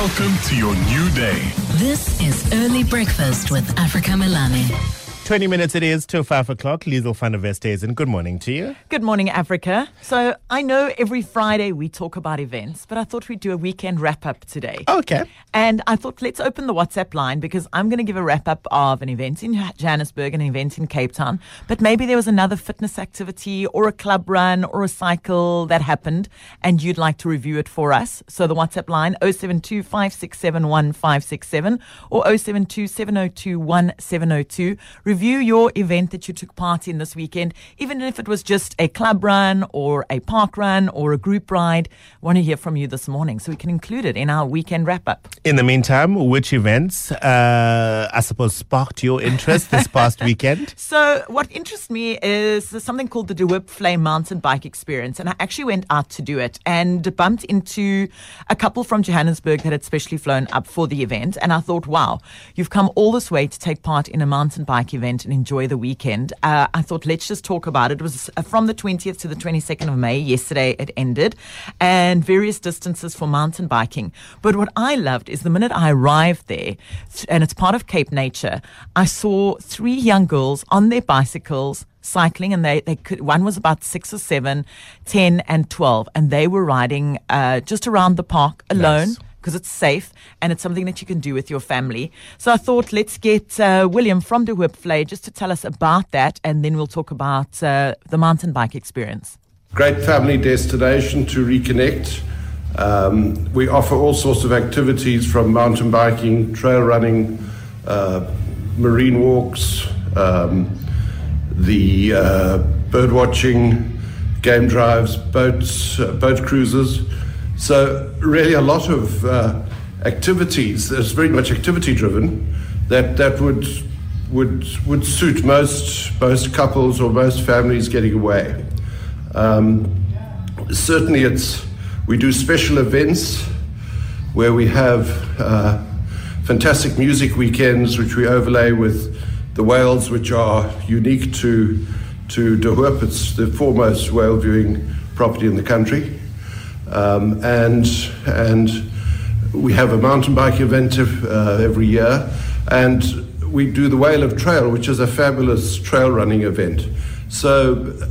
Welcome to your new day. This is Early Breakfast with Africa Melane. 20 minutes it is till 5 o'clock. Liesl van der Westhuizen, good morning to you. Good morning, Africa. So I know every Friday we talk about events, but I thought we'd do a weekend wrap-up today. Okay. And I thought let's open the WhatsApp line because I'm going to give a wrap-up of an event in Johannesburg and an event in Cape Town. But maybe there was another fitness activity or a club run or a cycle that happened and you'd like to review it for us. So the WhatsApp line 072 567 1567 or 072 702 1702. Review your event that you took part in this weekend, even if it was just a club run or a park run or a group ride. I want to hear from you this morning so we can include it in our weekend wrap-up. In the meantime, which events, I suppose, sparked your interest this past weekend? So what interests me is something called the De Hoop Vlei mountain bike experience, and I actually went out to do it and bumped into a couple from Johannesburg that had specially flown up for the event, and I thought, wow, you've come all this way to take part in a mountain bike event and enjoy the weekend. I thought, let's just talk about it. It was from the 20th to the 22nd of May. Yesterday it ended, and various distances for mountain biking. But what I loved is the minute I arrived there, and it's part of Cape Nature, I saw 3 young girls on their bicycles cycling, and they could, one was about 6 or 7, 10 and 12, and they were riding just around the park alone. Nice. Because it's safe and it's something that you can do with your family. So I thought let's get William from De Hoop Vlei just to tell us about that, and then we'll talk about the mountain bike experience. Great family destination to reconnect. We offer all sorts of activities from mountain biking, trail running, marine walks, the bird watching, game drives, boat cruises. So really a lot of activities. There's very much activity driven that would suit most couples or most families getting away. Certainly we do special events where we have fantastic music weekends which we overlay with the whales, which are unique to De Hoop. It's the foremost whale viewing property in the country. And we have a mountain bike event every year, and we do the Whale of Trail, which is a fabulous trail running event. So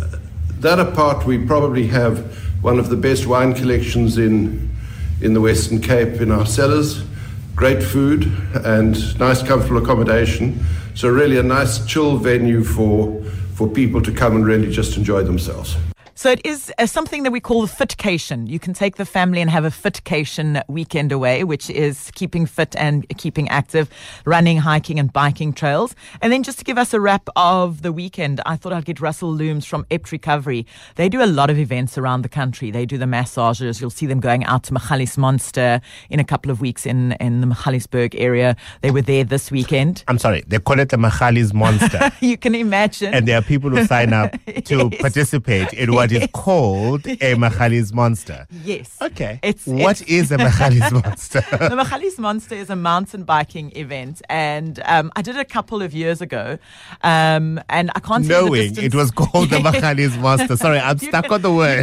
that apart, we probably have one of the best wine collections in the Western Cape in our cellars, great food and nice comfortable accommodation. So really a nice chill venue for people to come and really just enjoy themselves. So it is something that we call the Fitcation. You can take the family and have a Fitcation weekend away, which is keeping fit and keeping active, running, hiking and biking trails. And then just to give us a wrap of the weekend, I thought I'd get Russell Looms from Ept Recovery. They do a lot of events around the country. They do the massages. You'll see them going out to Magalies Monster in a couple of weeks in the Magaliesburg area. They were there this weekend. I'm sorry, they call it the Magalies Monster. You can imagine. And there are people who sign up to participate in what is called a Magalies Monster. Yes. Okay. What is a Magalies Monster? The Magalies Monster is a mountain biking event, and I did it a couple of years ago, and I can't see the distance. It was called the Magalies Monster. Sorry, I'm stuck on the word.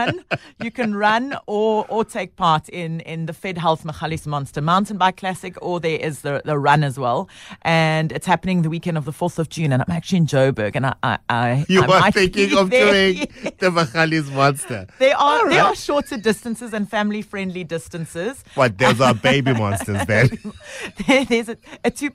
You can run or take part in the Fed Health Magalies Monster Mountain Bike Classic, or there is the run as well, and it's happening the weekend of the 4th of June, and I'm actually in Joburg, and I are thinking of doing the Magalies Monster. There are shorter distances and family-friendly distances. What, those are baby monsters then? There's a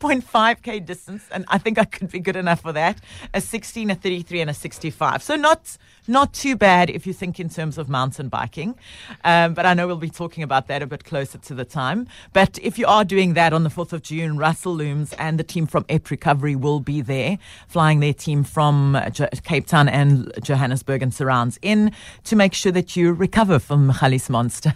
2.5k distance, and I think I could be good enough for that. A 16, a 33, and a 65. So not too bad if you think in terms of mountain biking. But I know we'll be talking about that a bit closer to the time. But if you are doing that on the 4th of June, Russell Looms and the team from Ept Recovery will be there, flying their team from Cape Town and Johannesburg and surrounds in to make sure that you recover from Magalies Monster.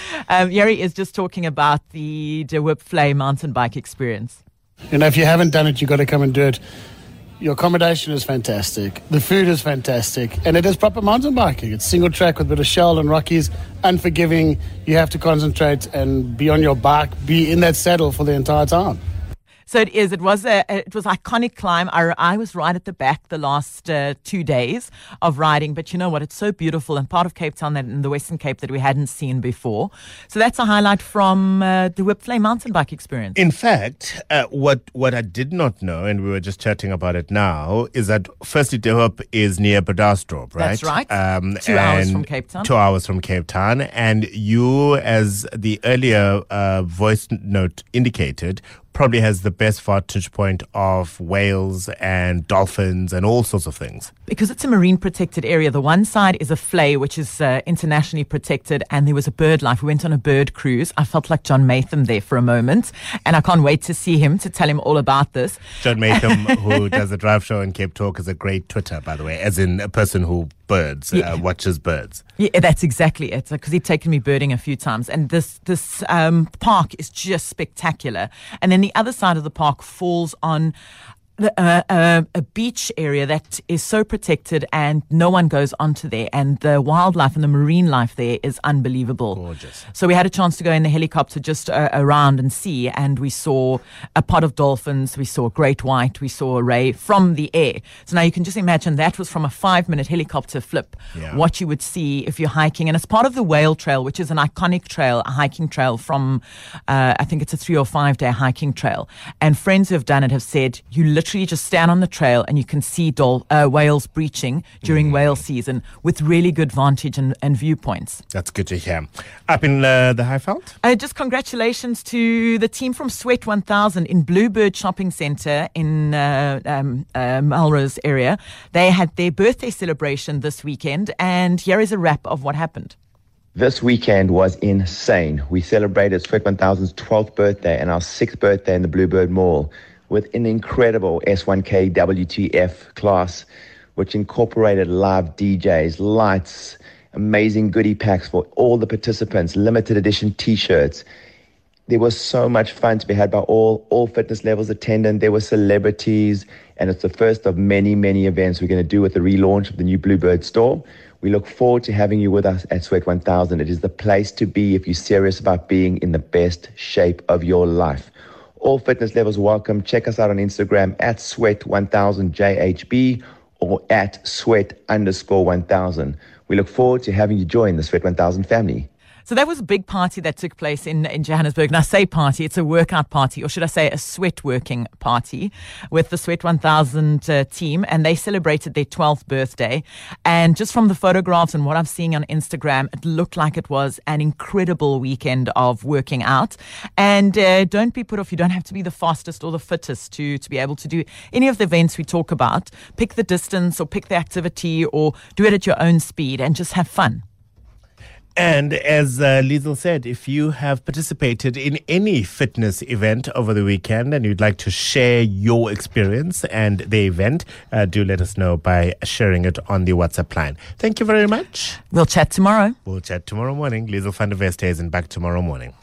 Yeri is just talking about the De Hoop Vlei mountain bike experience. You know, if you haven't done it, you've got to come and do it. Your accommodation is fantastic. The food is fantastic. And it is proper mountain biking. It's single track with a bit of shell and rockies. Unforgiving. You have to concentrate and be on your bike, be in that saddle for the entire time. So it is. It was iconic climb. I was right at the back the last 2 days of riding, but you know what? It's so beautiful and part of Cape Town that in the Western Cape that we hadn't seen before. So that's a highlight from the Whipflay mountain bike experience. In fact, what I did not know, and we were just chatting about it now, is that firstly, De Hoop is near Bredasdorp, right? That's right. 2 hours from Cape Town. 2 hours from Cape Town. And you, as the earlier voice note indicated, probably has the best vantage point of whales and dolphins and all sorts of things. Because it's a marine protected area. The one side is a flay, which is internationally protected, and there was a bird life. We went on a bird cruise. I felt like John Matham there for a moment, and I can't wait to see him, to tell him all about this. John Matham, who does a drive show in Cape Talk, is a great Twitter, by the way, as in a person who watches birds. Yeah, that's exactly it. Because he'd taken me birding a few times, and this park is just spectacular. And then the other side of the park falls on a beach area that is so protected and no one goes onto there, and the wildlife and the marine life there is unbelievable. Gorgeous. So we had a chance to go in the helicopter just around and see, and we saw a pod of dolphins, we saw a great white, we saw a ray from the air. So now you can just imagine that was from a 5-minute helicopter flip, what you would see if you're hiking. And it's part of the Whale Trail, which is an iconic trail, a hiking trail from, I think it's a 3 or 5 day hiking trail. And friends who have done it have said you literally just stand on the trail and you can see whales breaching during whale season with really good vantage and viewpoints. That's good to hear. Up in the Highveld? Just congratulations to the team from Sweat 1000 in Bluebird Shopping Centre in Melrose area. They had their birthday celebration this weekend, and here is a wrap of what happened. This weekend was insane. We celebrated Sweat 1000's 12th birthday and our 6th birthday in the Bluebird Mall with an incredible S1K WTF class, which incorporated live DJs, lights, amazing goodie packs for all the participants, limited edition T-shirts. There was so much fun to be had by all fitness levels attendant. There were celebrities, and it's the first of many, many events we're going to do with the relaunch of the new Bluebird store. We look forward to having you with us at Sweat 1000. It is the place to be if you're serious about being in the best shape of your life. All fitness levels welcome. Check us out on Instagram at Sweat1000JHB or at Sweat_1000. We look forward to having you join the Sweat 1000 family. So that was a big party that took place in Johannesburg. And I say party, it's a workout party, or should I say a sweat working party with the Sweat 1000 team. And they celebrated their 12th birthday. And just from the photographs and what I'm seeing on Instagram, it looked like it was an incredible weekend of working out. And don't be put off. You don't have to be the fastest or the fittest to be able to do any of the events we talk about. Pick the distance or pick the activity or do it at your own speed and just have fun. And as Liesl said, if you have participated in any fitness event over the weekend and you'd like to share your experience and the event, do let us know by sharing it on the WhatsApp line. Thank you very much. We'll chat tomorrow. We'll chat tomorrow morning. Liesl van der Westhuizen back tomorrow morning.